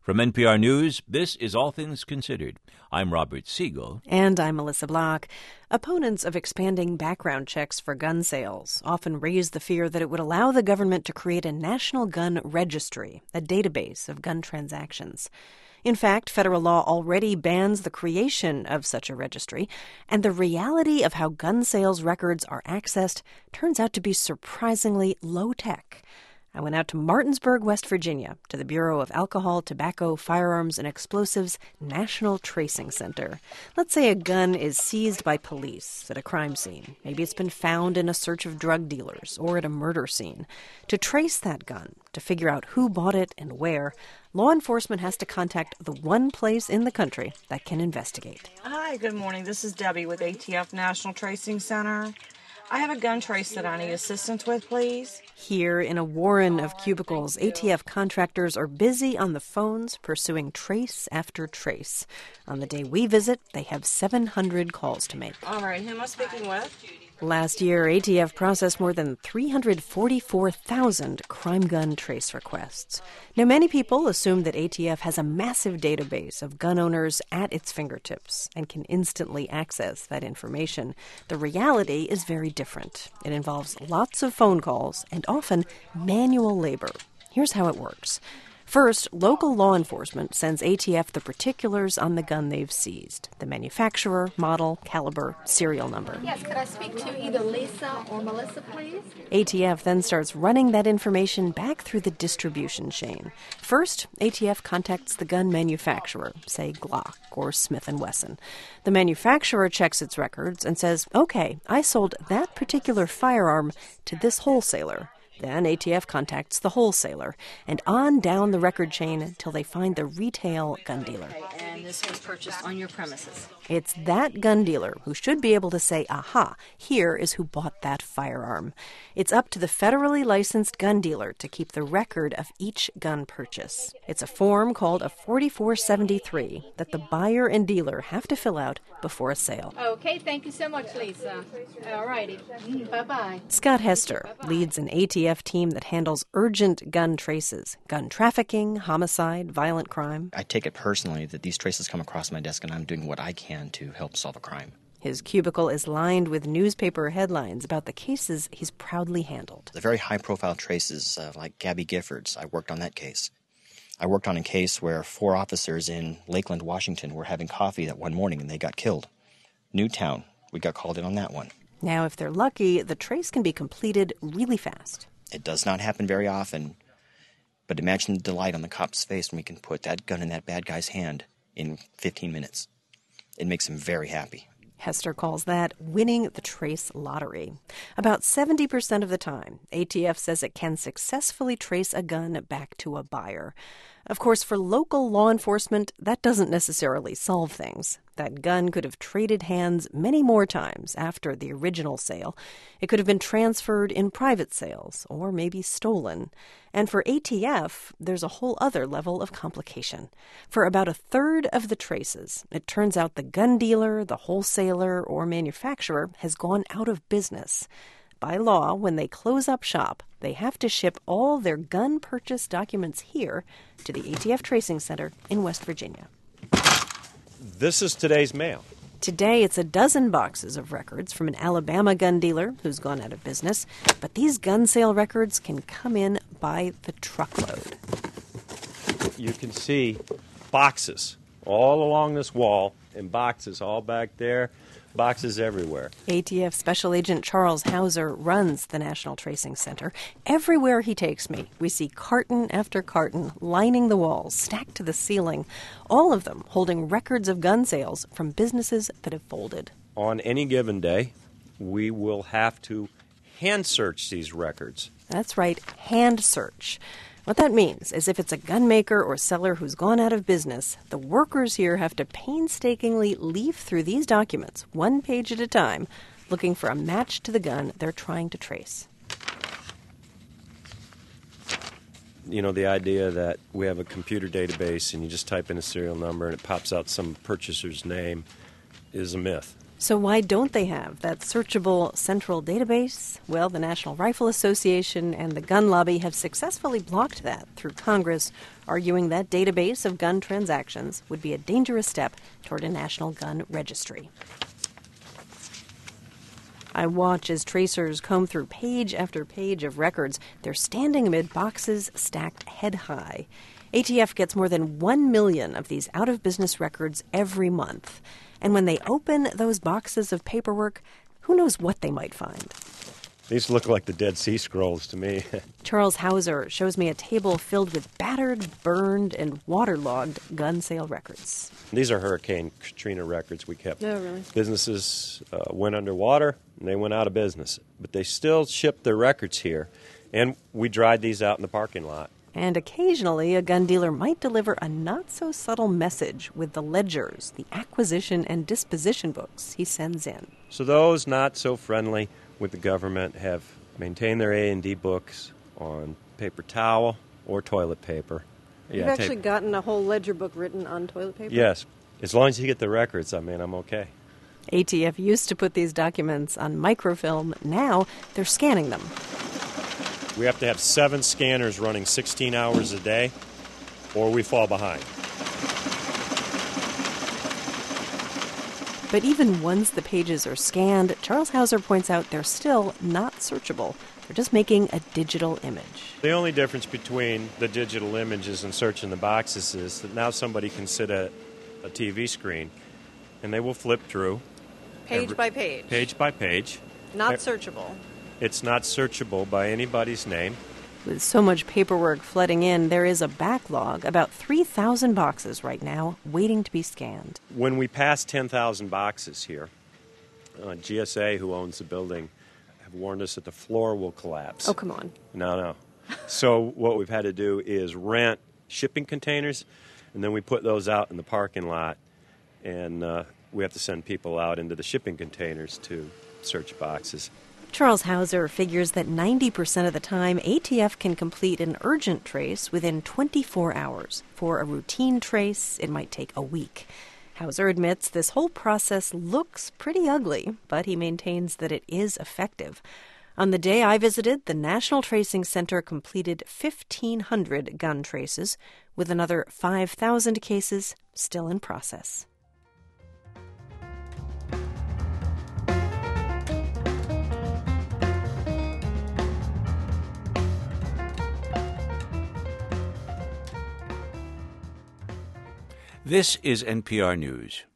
From NPR News, this is All Things Considered. I'm Robert Siegel. And I'm Melissa Block. Opponents of expanding background checks for gun sales often raise the fear that it would allow the government to create a national gun registry, a database of gun transactions. In fact, federal law already bans the creation of such a registry, and the reality of how gun sales records are accessed turns out to be surprisingly low-tech. I went out to Martinsburg, West Virginia, to the Bureau of Alcohol, Tobacco, Firearms, and Explosives National Tracing Center. Let's say a gun is seized by police at a crime scene. Maybe it's been found in a search of drug dealers or at a murder scene. To trace that gun, to figure out who bought it and where, law enforcement has to contact the one place in the country that can investigate. Hi, good morning. This is Debbie with ATF National Tracing Center. I have a gun trace that I need assistance with, please. Here, in a warren of cubicles, ATF contractors are busy on the phones pursuing trace after trace. On the day we visit, they have 700 calls to make. All right, who am I speaking with? Last year, ATF processed more than 344,000 crime gun trace requests. Now, many people assume that ATF has a massive database of gun owners at its fingertips and can instantly access that information. The reality is very different. It involves lots of phone calls and often manual labor. Here's how it works. First, local law enforcement sends ATF the particulars on the gun they've seized: the manufacturer, model, caliber, serial number. Yes, could I speak to either Lisa or Melissa, please? ATF then starts running that information back through the distribution chain. First, ATF contacts the gun manufacturer, say Glock or Smith & Wesson. The manufacturer checks its records and says, okay, I sold that particular firearm to this wholesaler. Then ATF contacts the wholesaler, and on down the record chain until they find the retail gun dealer. And this was purchased on your premises. It's that gun dealer who should be able to say, aha, here is who bought that firearm. It's up to the federally licensed gun dealer to keep the record of each gun purchase. It's a form called a 4473 that the buyer and dealer have to fill out before a sale. Okay, thank you so much, Lisa. All righty. Bye-bye. Scott Hester leads an ATF team that handles urgent gun traces, gun trafficking, homicide, violent crime. I take it personally that these traces come across my desk and I'm doing what I can to help solve a crime. His cubicle is lined with newspaper headlines about the cases he's proudly handled. The very high-profile traces, like Gabby Giffords, I worked on that case. I worked on a case where 4 officers in Lakeland, Washington were having coffee that one morning and they got killed. Newtown, we got called in on that one. Now, if they're lucky, the trace can be completed really fast. It does not happen very often, but imagine the delight on the cop's face when we can put that gun in that bad guy's hand in 15 minutes. It makes him very happy. Hester calls that winning the trace lottery. About 70% of the time, ATF says it can successfully trace a gun back to a buyer. Of course, for local law enforcement, that doesn't necessarily solve things. That gun could have traded hands many more times after the original sale. It could have been transferred in private sales, or maybe stolen. And for ATF, there's a whole other level of complication. For about a third of the traces, it turns out the gun dealer, the wholesaler, or manufacturer has gone out of business. By law, when they close up shop, they have to ship all their gun purchase documents here to the ATF Tracing Center in West Virginia. This is today's mail. Today, it's a dozen boxes of records from an Alabama gun dealer who's gone out of business. But these gun sale records can come in by the truckload. You can see boxes all along this wall and boxes all back there, boxes everywhere. ATF Special Agent Charles Hauser runs the National Tracing Center. Everywhere he takes me, we see carton after carton lining the walls, stacked to the ceiling, all of them holding records of gun sales from businesses that have folded. On any given day, we will have to hand search these records. That's right, hand search. What that means is if it's a gun maker or seller who's gone out of business, the workers here have to painstakingly leaf through these documents, one page at a time, looking for a match to the gun they're trying to trace. You know, the idea that we have a computer database and you just type in a serial number and it pops out some purchaser's name is a myth. So why don't they have that searchable central database? Well, the National Rifle Association and the gun lobby have successfully blocked that through Congress, arguing that database of gun transactions would be a dangerous step toward a national gun registry. I watch as tracers comb through page after page of records. They're standing amid boxes stacked head high. ATF gets more than 1 million of these out-of-business records every month. And when they open those boxes of paperwork, who knows what they might find? These look like the Dead Sea Scrolls to me. Charles Hauser shows me a table filled with battered, burned, and waterlogged gun sale records. These are Hurricane Katrina records we kept. Oh, really? Businesses went underwater, and they went out of business. But they still shipped their records here, and we dried these out in the parking lot. And occasionally, a gun dealer might deliver a not-so-subtle message with the ledgers, the acquisition and disposition books he sends in. So those not so friendly with the government have maintained their A&D books on paper towel or toilet paper. You've actually gotten a whole ledger book written on toilet paper? Yes. As long as you get the records, I'm okay. ATF used to put these documents on microfilm. Now they're scanning them. We have to have 7 scanners running 16 hours a day, or we fall behind. But even once the pages are scanned, Charles Hauser points out they're still not searchable. They're just making a digital image. The only difference between the digital images and searching the boxes is that now somebody can sit at a TV screen, and they will flip through. Page by page. Page by page. Not searchable. It's not searchable by anybody's name. With so much paperwork flooding in, there is a backlog, about 3,000 boxes right now, waiting to be scanned. When we pass 10,000 boxes here, GSA, who owns the building, have warned us that the floor will collapse. Oh, come on. No. So what we've had to do is rent shipping containers, and then we put those out in the parking lot, and we have to send people out into the shipping containers to search boxes. Charles Hauser figures that 90% of the time, ATF can complete an urgent trace within 24 hours. For a routine trace, it might take a week. Hauser admits this whole process looks pretty ugly, but he maintains that it is effective. On the day I visited, the National Tracing Center completed 1,500 gun traces, with another 5,000 cases still in process. This is NPR News.